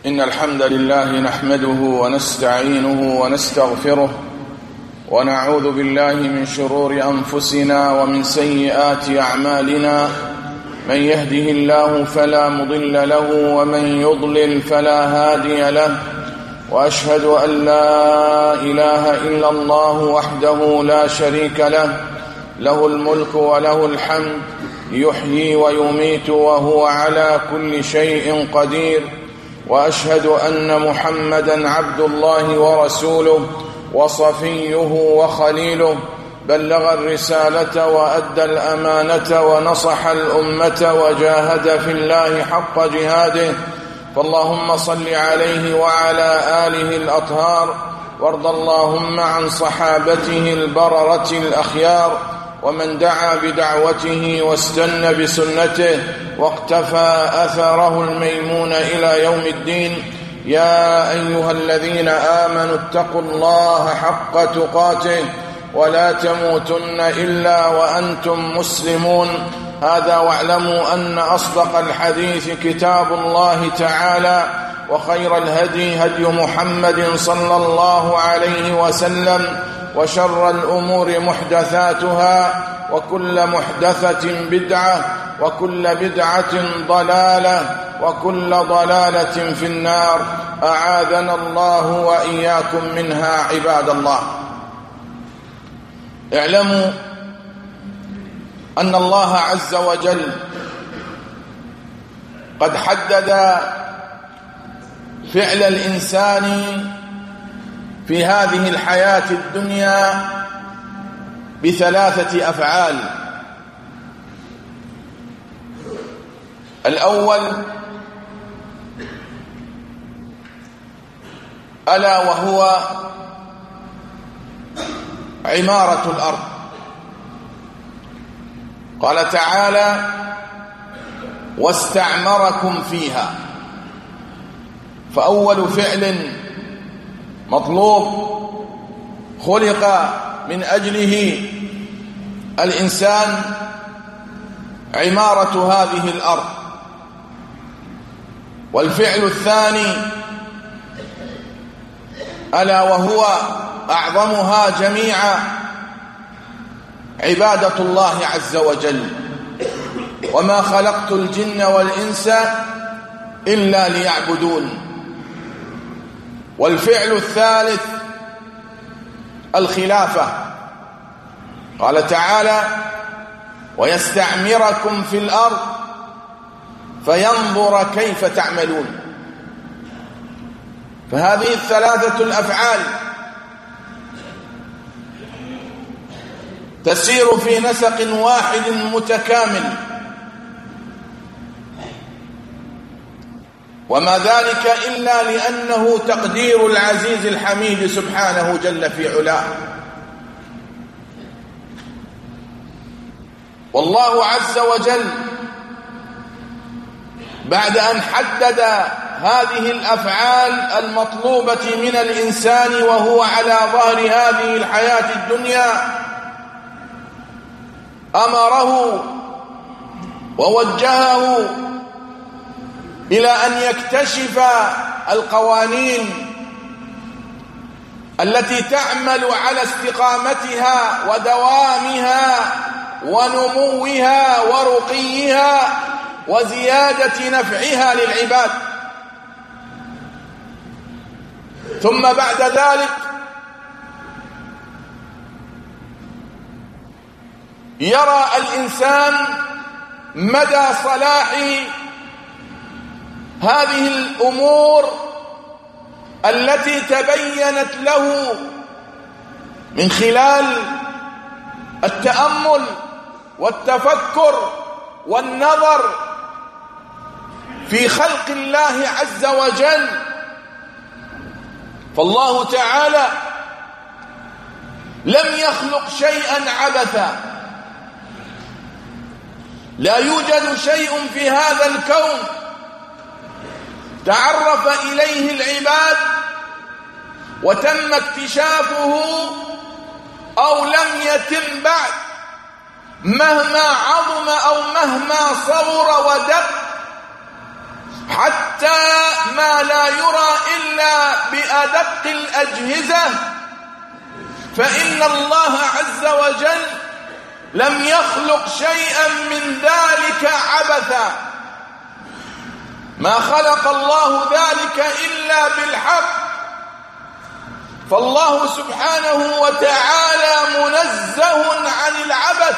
إن الحمد لله نحمده ونستعينه ونستغفره ونعوذ بالله من شرور أنفسنا ومن سيئات أعمالنا. من يهده الله فلا مضل له ومن يضلل فلا هادي له، وأشهد أن لا إله إلا الله وحده لا شريك له، له الملك وله الحمد، يحيي ويميت وهو على كل شيء قدير. وأشهد أن محمدًا عبد الله ورسوله وصفيه وخليله، بلغ الرسالة وأدى الأمانة ونصح الأمة وجاهد في الله حق جهاده. فاللهم صل عليه وعلى آله الأطهار، وارض اللهم عن صحابته البررة الأخيار، ومن دعا بدعوته واستنى بسنته واقتفى أثره الميمون إلى يوم الدين. يا أيها الذين آمنوا اتقوا الله حق تقاته ولا تموتن إلا وأنتم مسلمون. هذا واعلموا أن أصدق الحديث كتاب الله تعالى، وخير الهدي هدي محمد صلى الله عليه وسلم، وشر الأمور محدثاتها، وكل محدثة بدعة، وكل بدعة ضلالة، وكل ضلالة في النار. أعاذنا الله وإياكم منها. عباد الله، اعلموا أن الله عز وجل قد حدد فعل الإنسان في هذه الحياة الدنيا بثلاثة أفعال. الأول ألا وهو عمارة الأرض. قال تعالى: واستعمركم فيها. فأول فعل مطلوب خلق من أجله الإنسان عمارة هذه الأرض. والفعل الثاني ألا وهو أعظمها جميعا عبادة الله عز وجل. وما خلقت الجن والإنس إلا ليعبدون. والفعل الثالث الخلافة. قال تعالى: ويستعمركم في الأرض فينظر كيف تعملون. فهذه الثلاثة الأفعال تسير في نسق واحد متكامل، وما ذلك إلا لأنه تقدير العزيز الحميد سبحانه جل في علاه. والله عز وجل بعد أن حدد هذه الأفعال المطلوبة من الإنسان وهو على ظهر هذه الحياة الدنيا، أمره ووجهه إلى أن يكتشف القوانين التي تعمل على استقامتها ودوامها ونموها ورقيها وزيادة نفعها للعباد. ثم بعد ذلك يرى الإنسان مدى صلاح هذه الأمور التي تبينت له من خلال التأمل والتفكر والنظر في خلق الله عز وجل. فالله تعالى لم يخلق شيئا عبثا. لا يوجد شيء في هذا الكون تعرف إليه العباد وتم اكتشافه أو لم يتم بعد، مهما عظم أو مهما صغر ودق، حتى ما لا لا يرى إلا بأدق الأجهزة، فإن الله عز وجل لم يخلق شيئا من ذلك عبثا، ما خلق الله ذلك إلا بالحق. فالله سبحانه وتعالى منزه عن العبث،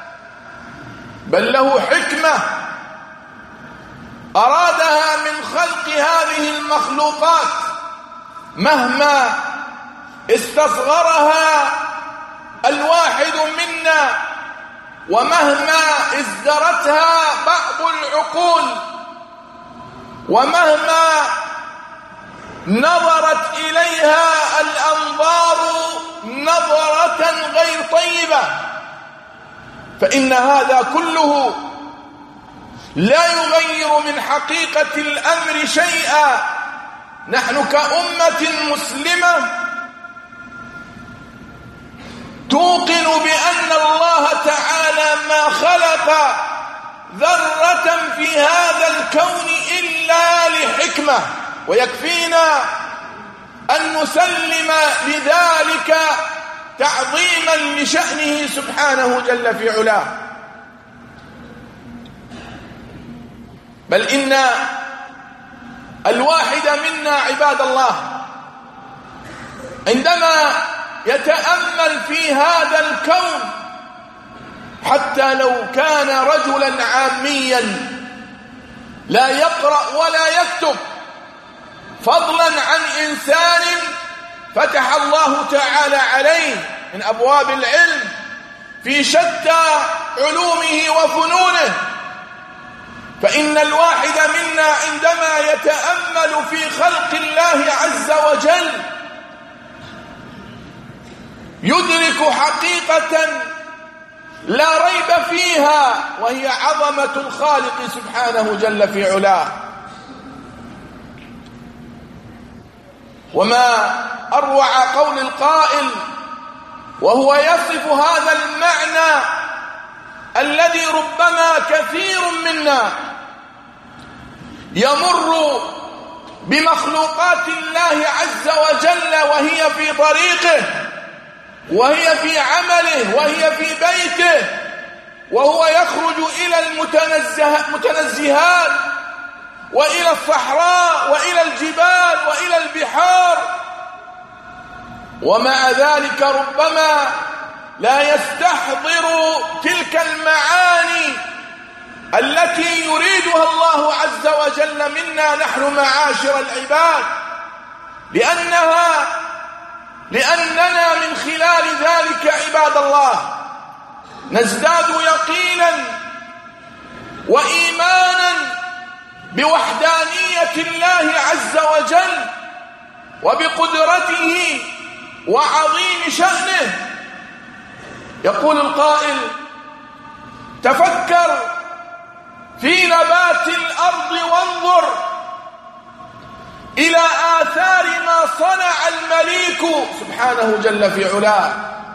بل له حكمة أرادها من خلق هذه المخلوقات، مهما استصغرها الواحد منا ومهما ازدرتها بعض العقول ومهما نظرت إليها الأنظار نظرة غير طيبة، فإن هذا كله لا يغير من حقيقة الأمر شيئا. نحن كأمة مسلمة توقن بأن الله تعالى ما خلق ذرة في هذا الكون إلا لحكمة، ويكفينا أن نسلم لذلك تعظيما لشأنه سبحانه جل في علاه. بل إن الواحد منا عباد الله عندما يتأمل في هذا الكون، حتى لو كان رجلا عاميا لا يقرأ ولا يكتب، فضلا عن إنسان فتح الله تعالى عليه من أبواب العلم في شتى علومه وفنونه، فإن الواحد منا عندما يتأمل في خلق الله عز وجل يدرك حقيقة لا ريب فيها، وهي عظمة الخالق سبحانه جل في علاه. وما أروع قول القائل وهو يصف هذا المعنى الذي ربما كثير منا يمر بمخلوقات الله عز وجل وهي في طريقه وهي في عمله وهي في بيته، وهو يخرج إلى المتنزهات وإلى الصحراء وإلى الجبال وإلى البحار، ومع ذلك ربما لا يستحضر تلك المعاني التي يريدها الله عز وجل منا نحن معاشر العباد، لأننا من خلال ذلك عباد الله نزداد يقينا وإيمانا بوحدانية الله عز وجل وبقدرته وعظيم شأنه. يقول القائل: تفكر في نبات الأرض وانظر إلى آثار ما صنع المليك سبحانه جل في علاه،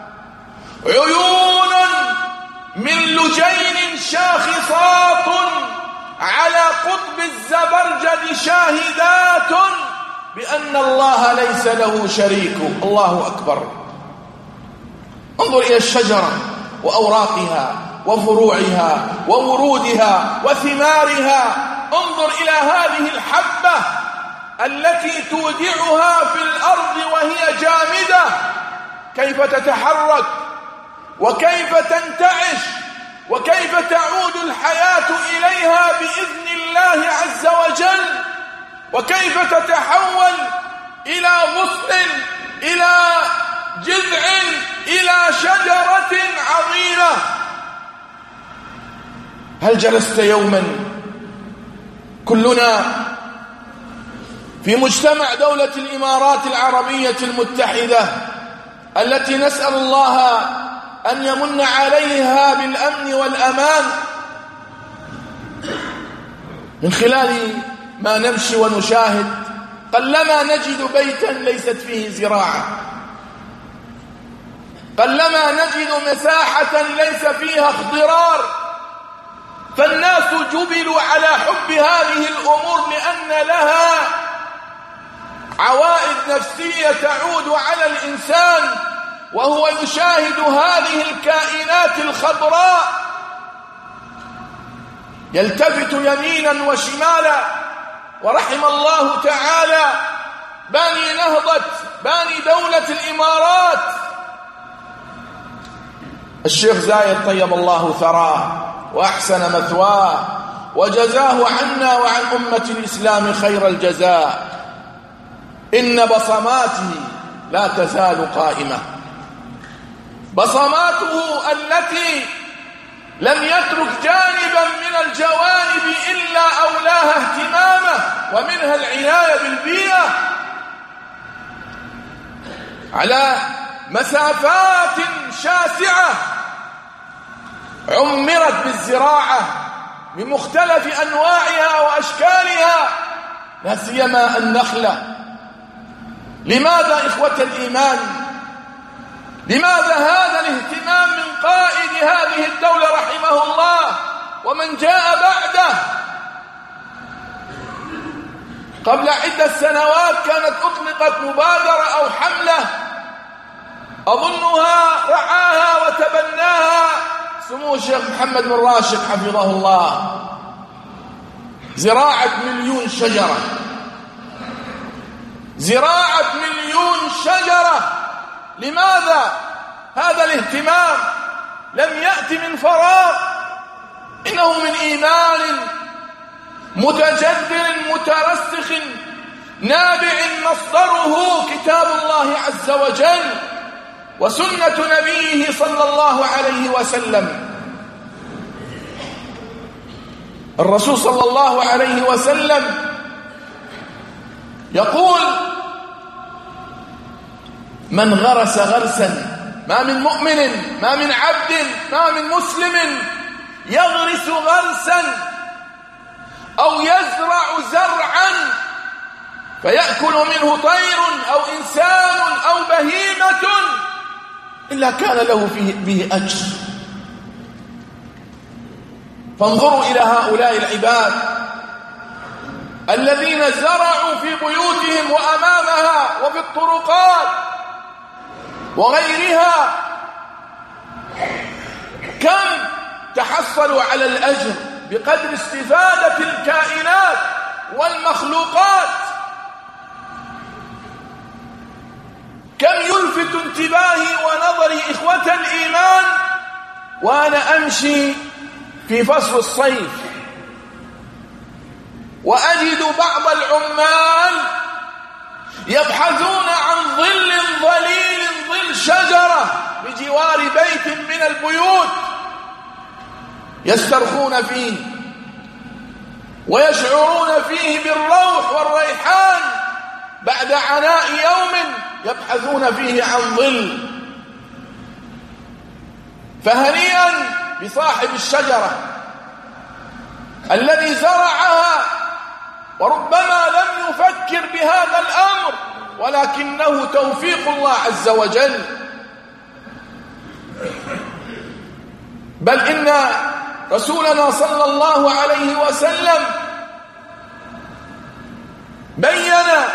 عيون من لجين شاخصات على قطب الزبرجد شاهدات بأن الله ليس له شريك. الله أكبر. انظر إلى الشجرة وأوراقها وفروعها وورودها وثمارها، انظر إلى هذه الحبة التي تودعها في الأرض وهي جامدة، كيف تتحرك وكيف تنتعش وكيف تعود الحياة إليها بإذن الله عز وجل، وكيف تتحول إلى غصن إلى جذع إلى شجرة عظيمة. هل جلست يوما كلنا في مجتمع دولة الإمارات العربية المتحدة التي نسأل الله أن يمن عليها بالأمن والأمان، من خلال ما نمشي ونشاهد قلما نجد بيتا ليست فيه زراعة، قلما نجد مساحة ليس فيها اخضرار، فالناس جبلوا على حب هذه الأمور لأن لها عوائد نفسية تعود على الإنسان وهو يشاهد هذه الكائنات الخضراء، يلتفت يمينا وشمالا. ورحم الله تعالى باني نهضة، باني دولة الإمارات، الشيخ زايد طيب الله ثراه وأحسن مثواه وجزاه عنا وعن أمة الإسلام خير الجزاء. إن بصماته لا تزال قائمة، بصماته التي لم يترك جانبا من الجوانب إلا أولاها اهتمامه، ومنها العناية بالبيئة على مسافات شاسعة، عمرت بالزراعة بمختلف أنواعها وأشكالها، لا سيما النخلة. لماذا إخوة الإيمان؟ لماذا هذا الاهتمام من قائد هذه الدولة رحمه الله ومن جاء بعده؟ قبل عدة سنوات كانت أطلقت مبادرة أو حملة أظنها رعاها وتبناها سمو الشيخ محمد بن راشد حفظه الله، زراعة 1,000,000 شجرة، زراعة 1,000,000 شجرة. لماذا؟ هذا الاهتمام لم يأتي من فراغ، إنه من إيمان متجذر مترسخ نابع مصدره كتاب الله عز وجل وسنة نبيه صلى الله عليه وسلم. الرسول صلى الله عليه وسلم يقول: من غرس غرسا، ما من مؤمن، ما من عبد، ما من مسلم يغرس غرسا أو يزرع زرعا فيأكل منه طير أو إنسان أو بهيمة إلا كان له به أجر. فانظروا إلى هؤلاء العباد الذين زرعوا في بيوتهم وأمامها وفي الطرقات وغيرها، كم تحصلوا على الأجر بقدر استفادة الكائنات والمخلوقات. كم يلفت انتباهي ونظري إخوة الإيمان وأنا أمشي في فصل الصيف وأجد بعض العمال يبحثون عن ظل ظليل، ظل شجرة بجوار بيت من البيوت يسترخون فيه ويشعرون فيه بالروح والريحان بعد عناء يوم يبحثون فيه عن ظل. فهنيئا بصاحب الشجرة الذي زرعها وربما لم يفكر بهذا الأمر، ولكنه توفيق الله عز وجل. بل إن رسولنا صلى الله عليه وسلم بين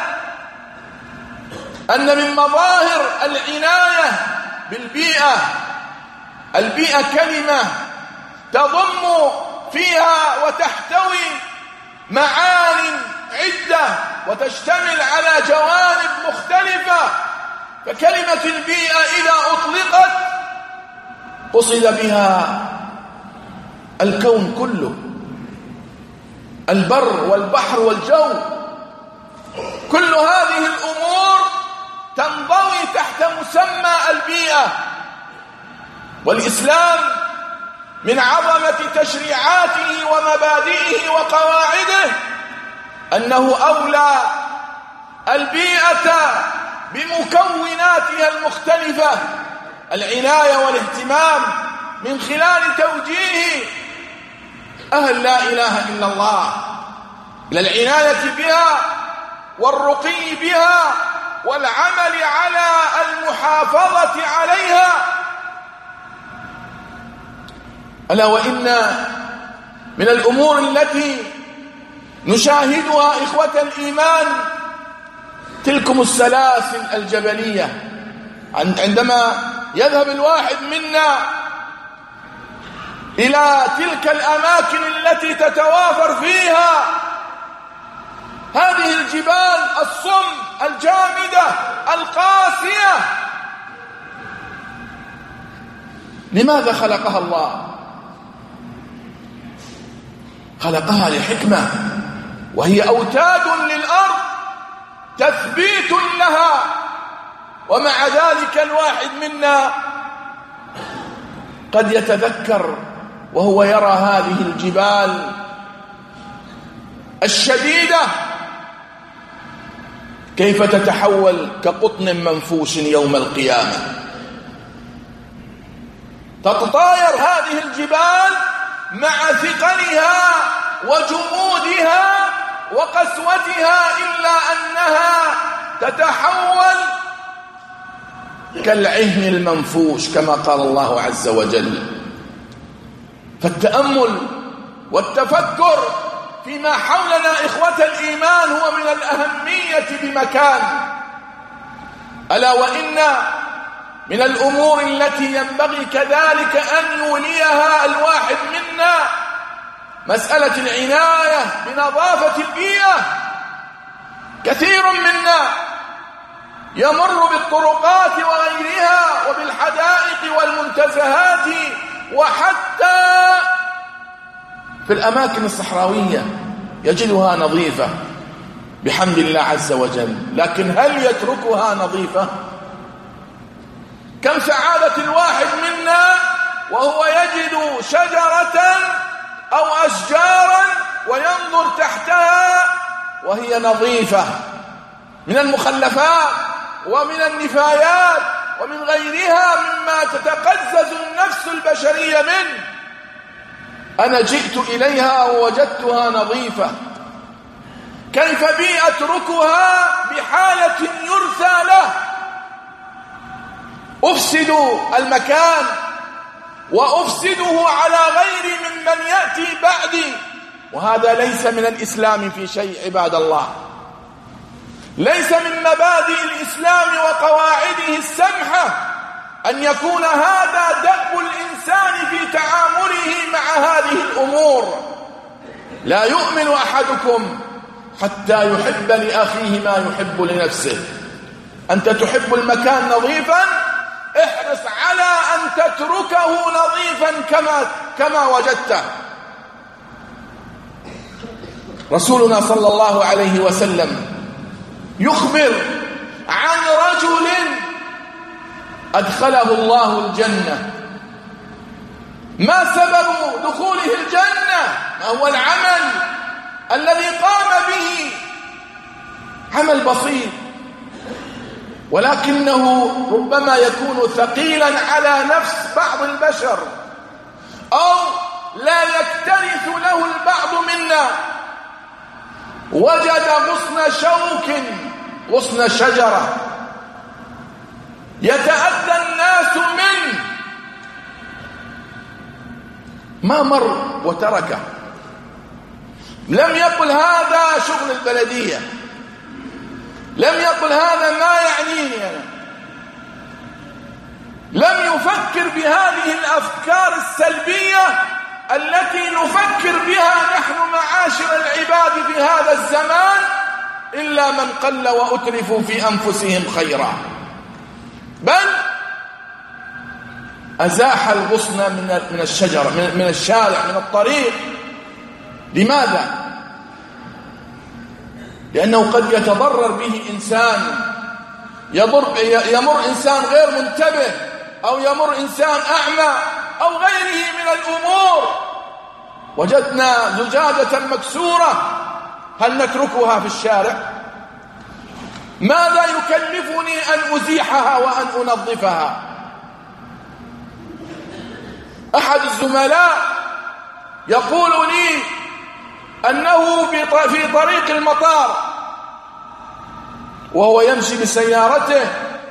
أن من مظاهر العناية بالبيئة، البيئة كلمة تضم فيها وتحتوي معاني عدة وتشتمل على جوانب مختلفة. فكلمة البيئة إذا أطلقت قصد بها الكون كله، البر والبحر والجو، كل هذه الأمور تنضوي تحت مسمى البيئة. والإسلام من عظمة تشريعاته ومبادئه وقواعده أنه أولى البيئة بمكوناتها المختلفة العناية والاهتمام من خلال توجيه أهل لا إله إلا الله إلى العناية بها والرقي بها والعمل على المحافظة عليها. ألا وإن من الأمور التي نشاهدها إخوة الإيمان تلكم السلاسل الجبلية. عندما يذهب الواحد منا إلى تلك الأماكن التي تتوافر فيها هذه الجبال الصم الجامدة القاسية، لماذا خلقها الله؟ خلقها لحكمة، وهي أوتاد للأرض تثبيت لها. ومع ذلك الواحد منا قد يتذكر وهو يرى هذه الجبال الشديدة كيف تتحول كقطن منفوش يوم القيامة. تتطاير هذه الجبال مع ثقلها وجمودها وقسوتها، إلا أنها تتحول كالعهن المنفوش كما قال الله عز وجل. فالتأمل والتفكر فيما حولنا إخوة الإيمان هو من الأهمية بمكان. ألا وإن من الأمور التي ينبغي كذلك أن يوليها الواحد منا مسألة العناية بنظافة البيئة. كثير منا يمر بالطرقات وغيرها وبالحدائق والمنتزهات وحتى في الأماكن الصحراوية يجدها نظيفة بحمد الله عز وجل، لكن هل يتركها نظيفة؟ كم سعادة الواحد منا وهو يجد شجرة أو أشجارا وينظر تحتها وهي نظيفة من المخلفات ومن النفايات ومن غيرها مما تتقزز النفس البشرية منه. أنا جئت إليها ووجدتها نظيفة، كيف بي أتركها بحالة يرثى له؟ أفسد المكان وأفسده على غيري ممن يأتي بعدي، وهذا ليس من الإسلام في شيء عباد الله. ليس من مبادئ الإسلام وقواعده السمحة أن يكون هذا دأب الإنسان في تعامله مع هذه الأمور. لا يؤمن أحدكم حتى يحب لأخيه ما يحب لنفسه. أنت تحب المكان نظيفا، احرص على أن تتركه نظيفا كما وجدته. رسولنا صلى الله عليه وسلم يخبر عن رجل أدخله الله الجنة. ما سبب دخوله الجنة؟ ما هو العمل الذي قام به؟ عمل بسيط، ولكنه ربما يكون ثقيلا على نفس بعض البشر، أو لا يكترث له البعض منا. وجد غصن شوك، غصن شجرة يتأذى الناس منه، ما مر وتركه. لم يقل هذا شغل البلدية، لم يقل هذا ما يعنيني أنا، لم يفكر بهذه الأفكار السلبية التي نفكر بها نحن معاشر العباد في هذا الزمان، إلا من قل وأترفوا في أنفسهم خيرا، بل أزاح الغصن من الشجرة، من الشارع، من الطريق. لماذا؟ لأنه قد يتضرر به إنسان، يمر إنسان غير منتبه، أو يمر إنسان أعمى، أو غيره من الأمور. وجدنا زجاجة مكسورة، هل نتركها في الشارع؟ ماذا يكلفني أن أزيحها وأن أنظفها؟ أحد الزملاء يقول لي أنه في طريق المطار وهو يمشي بسيارته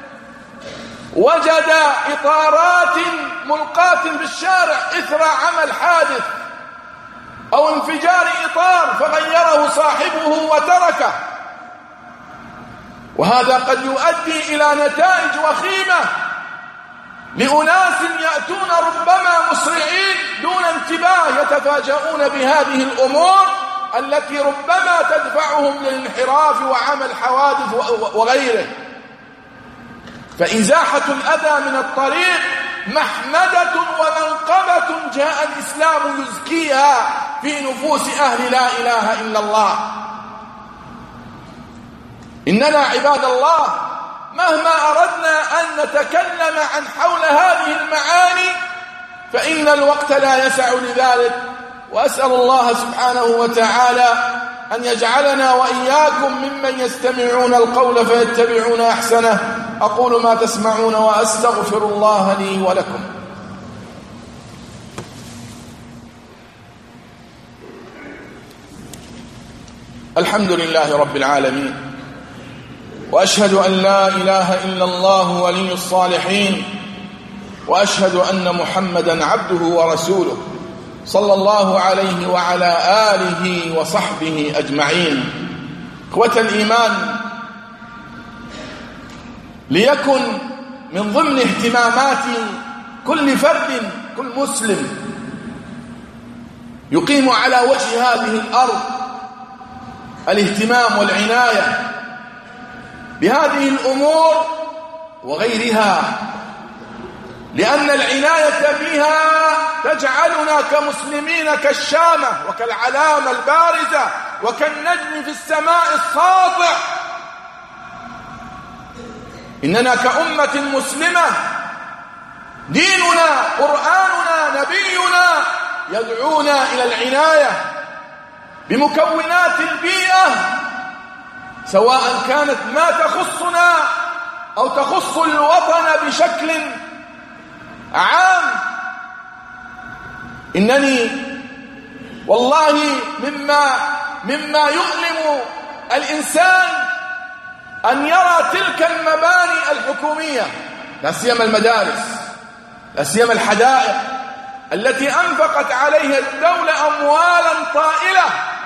وجد إطارات ملقاة في الشارع إثر عمل حادث أو انفجار إطار، فغيره صاحبه وتركه. وهذا قد يؤدي إلى نتائج وخيمة لأناس يأتون ربما مسرعين دون انتباه، يتفاجؤون بهذه الأمور التي ربما تدفعهم للانحراف وعمل حوادث وغيره. فإزاحة الأذى من الطريق محمدة ومنقبة جاء الإسلام يزكيها في نفوس أهل لا إله إلا الله. إننا عباد الله مهما أردنا أن نتكلم عن حول هذه المعاني فإن الوقت لا يسع لذلك، وأسأل الله سبحانه وتعالى أن يجعلنا وإياكم ممن يستمعون القول فيتبعون أحسنه. أقول ما تسمعون وأستغفر الله لي ولكم. الحمد لله رب العالمين، وأشهد أن لا إله إلا الله ولي الصالحين، وأشهد أن محمدا عبده ورسوله صلى الله عليه وعلى آله وصحبه أجمعين. إخوة الإيمان، ليكن من ضمن اهتمامات كل فرد، كل مسلم يقيم على وجه هذه الأرض، الاهتمام والعناية بهذه الأمور وغيرها، لأن العناية بها تجعلنا كمسلمين كالشامة وكالعلامة البارزة وكالنجم في السماء الساطع. إننا كأمة مسلمة ديننا قرآننا نبينا يدعونا إلى العناية بمكونات البيئة، سواء كانت ما تخصنا أو تخص الوطن بشكل عام. إنني والله مما يؤلم الإنسان أن يرى تلك المباني الحكومية، لا سيما المدارس، لا سيما الحدائق التي أنفقت عليها الدولة أموالا طائلة،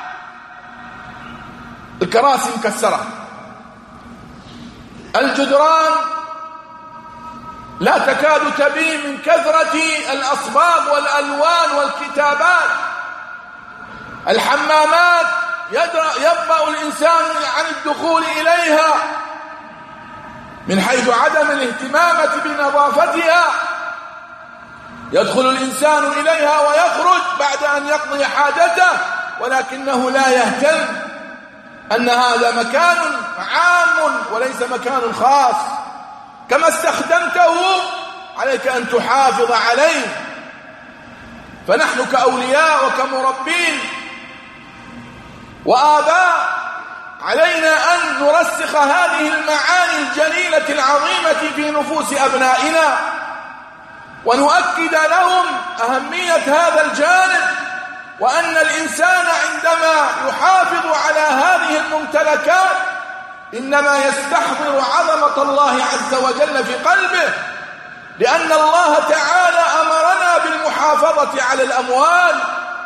الكراسي مكسرة، الجدران لا تكاد تبين من كثرة الأصباغ والألوان والكتابات، الحمامات يبقى الإنسان عن الدخول إليها من حيث عدم الاهتمام بنظافتها، يدخل الإنسان إليها ويخرج بعد أن يقضي حاجته ولكنه لا يهتم أن هذا مكان عام وليس مكان خاص. كما استخدمته عليك أن تحافظ عليه. فنحن كأولياء وكمربين وآباء علينا أن نرسخ هذه المعاني الجليلة العظيمة في نفوس أبنائنا، ونؤكد لهم أهمية هذا الجانب، وأن الإنسان عندما يحافظ على هذه الممتلكات إنما يستحضر عظمة الله عز وجل في قلبه، لأن الله تعالى أمرنا بالمحافظة على الأموال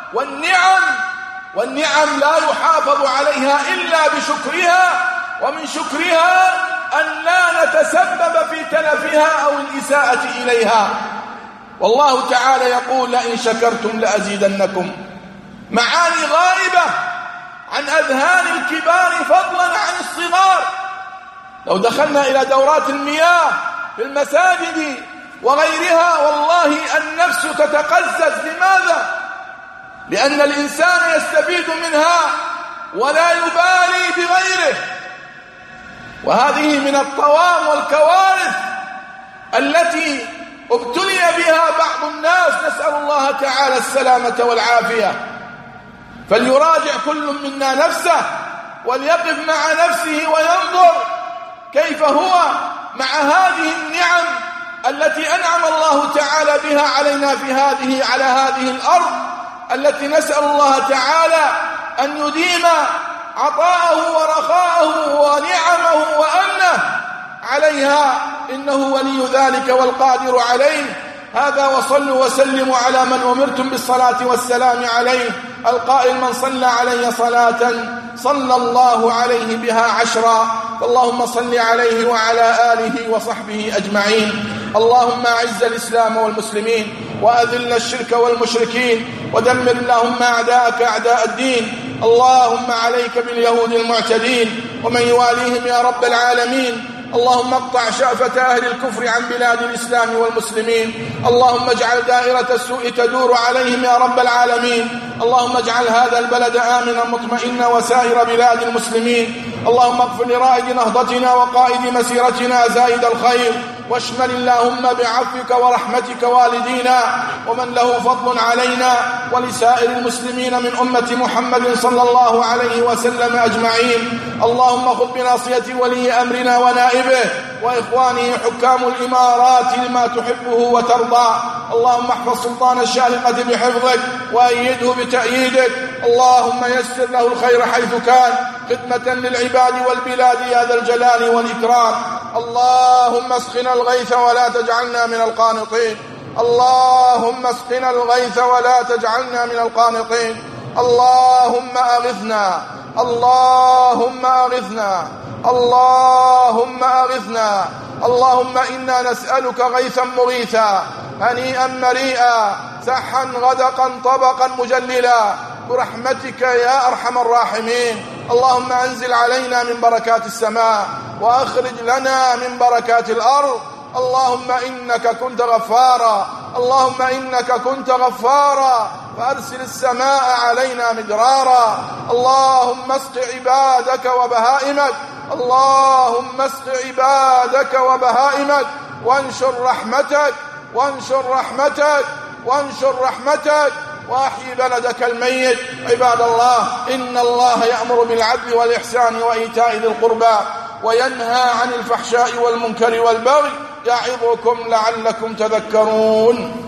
والنعم لا يحافظ عليها إلا بشكرها، ومن شكرها أن لا نتسبب في تلفها أو الإساءة إليها. والله تعالى يقول: لئن شكرتم لأزيدنكم. معاني غائبة عن أذهان الكبار فضلا عن الصغار. لو دخلنا إلى دورات المياه في المساجد وغيرها والله النفس تتقزز. لماذا؟ لأن الإنسان يستفيد منها ولا يبالي بغيره، وهذه من الطوام والكوارث التي ابتلي بها بعض الناس، نسأل الله تعالى السلامة والعافية. فليراجع كل منا نفسه وليقف مع نفسه وينظر كيف هو مع هذه النعم التي أنعم الله تعالى بها علينا على هذه الأرض، التي نسأل الله تعالى أن يديم عطاءه ورخاءه ونعمه وأمنه عليها، إنه ولي ذلك والقادر عليه. هذا وصلوا وسلموا على من أمرتم بالصلاة والسلام عليه، القائل: من صلى علي صلاة صلى الله عليه بها 10 فاللهم صل عليه وعلى آله وصحبه أجمعين. اللهم أعز الإسلام والمسلمين وأذل الشرك والمشركين ودمر اللهم أعداءك أعداء الدين. اللهم عليك باليهود المعتدين ومن يواليهم يا رب العالمين. اللهم اقطع شأفة أهل الكفر عن بلاد الإسلام والمسلمين. اللهم اجعل دائرة السوء تدور عليهم يا رب العالمين. اللهم اجعل هذا البلد آمنا مطمئنا وسائر بلاد المسلمين. اللهم اغفر لرائد نهضتنا وقائد مسيرتنا زائد الخير، واشمل اللهم بعفوك ورحمتك والدينا ومن له فضل علينا ولسائر المسلمين من أمة محمد صلى الله عليه وسلم أجمعين. اللهم خذ بناصية ولي أمرنا ونائبه وإخوانه حكام الإمارات لما تحبه وترضى. اللهم احفظ سلطان الشارقة بحفظك وأيده بتأييدك. اللهم يسر له الخير حيث كان خدمة للعباد والبلاد يا ذا الجلال والإكرام. اللهم اسقنا الغيث ولا تجعلنا من القانطين. اللهم اسقنا الغيث ولا تجعلنا من القانطين. اللهم أغثنا، اللهم أغثنا، اللهم أغثنا. اللهم إنا نسألك غيثا مغيثا هنيئا مريئا سحا غدقا طبقا مجللا برحمتك يا أرحم الراحمين. اللهم أنزل علينا من بركات السماء وأخرج لنا من بركات الأرض. اللهم إنك كنت غفارا، اللهم إنك كنت غفارا فأرسل السماء علينا مدرارا. اللهم اسق عبادك وبهائمك، اللهم اسق عبادك وبهائمك وانشر رحمتك، وانشر رحمتك، وانشر رحمتك وأحيي بلدك الميت. عباد الله، إن الله يأمر بالعدل والإحسان وإيتاء ذي القربى وينهى عن الفحشاء والمنكر والبغي يعظكم لعلكم تذكرون.